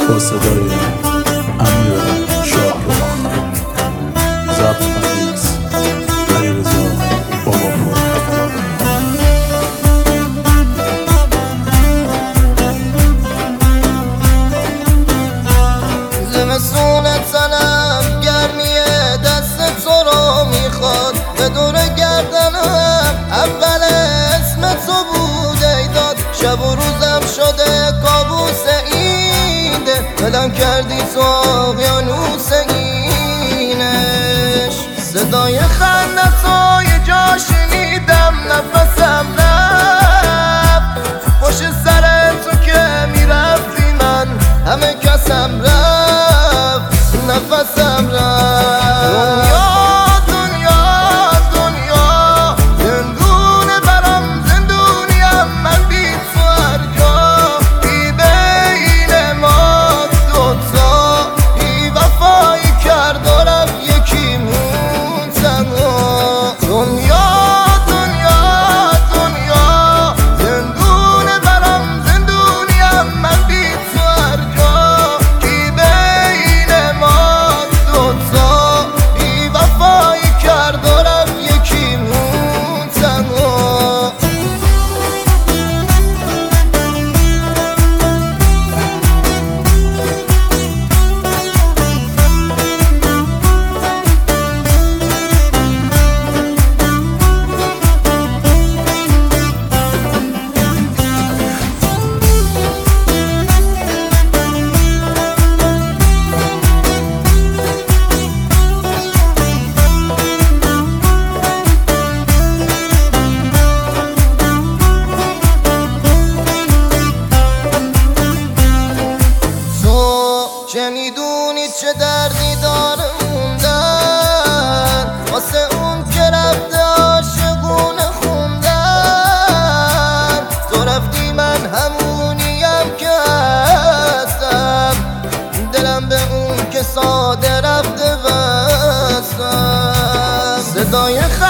با صدای امیر شاهرخ، ضبط میکس علیرضا باباپور. زمستون تنم گرمیه دست تو رو میخواد، به دور گردنم اول اسم تو بود ایداد. شب و روزم شده کابوس ایده، دلم کردی تو اقیانوس اینش. صدای خنده تو یه جا شنیدم، نفسم رفت پشت سر تو که میرفتی من همه کسم رفت، نفسم رفت. دنیا دنیا زندونه برام زندونیم، من بی تو هر جا بی بین ما دوتا بی وفایی کرد و رفت یکی مون تنها. دنیا دنیا دنیا زندونه برام زندونیم، من بی تو هر جا بی بین ما دوتا بی وفایی کرد و رفت یکی مون تنها. چه میدونی چه دردی داره موندن واسه اون که رفته عاشقونه خوندن. تو رفتی من همونیم که هستم، دلم به اون که ساده رفته بستم. صدای